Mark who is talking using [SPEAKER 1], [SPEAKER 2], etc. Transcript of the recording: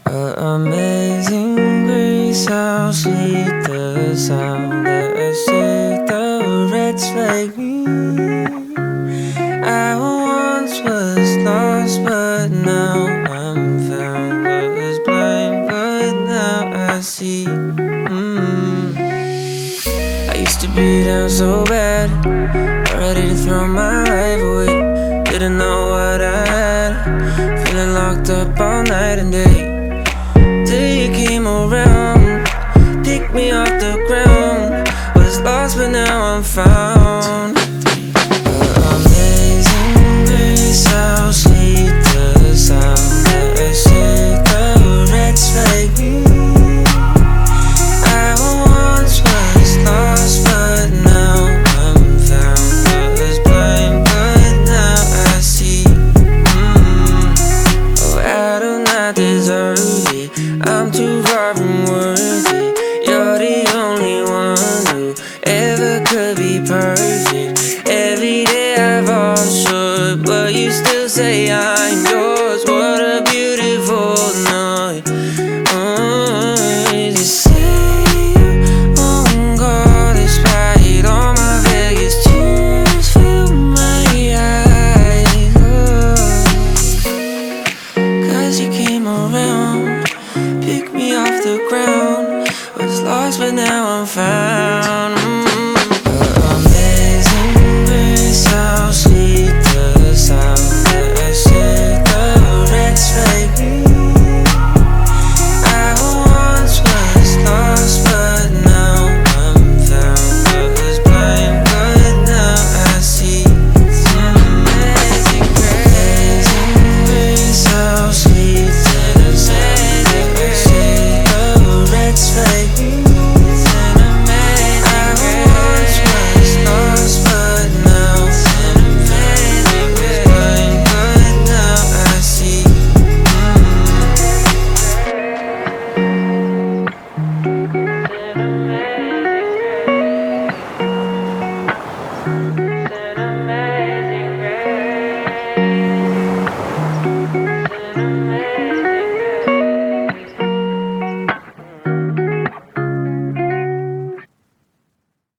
[SPEAKER 1] Amazing grace, how sweet the sound that saved a wretch like me. I once was lost, but now I'm found. Was blind, but now I see. I used to be down so bad, ready to throw my life away. Didn't know what I had, feeling locked up all night and day. Till you came around, picked me off the ground. Was lost but now I'm found. Amazing grace, how sweet the sound that saved a wretch like me. I once was lost but now I'm found. Was blind but now I see. Oh, I do not deserve it, I'm too far from worthy. You're the only one who ever could be perfect. Every day I fall short, but you still say I'm yours. What a beautiful night. You say you won't go despite all my Vegas tears fill my eyes. Cause you came around, pick me off the ground. Was lost but now I'm found.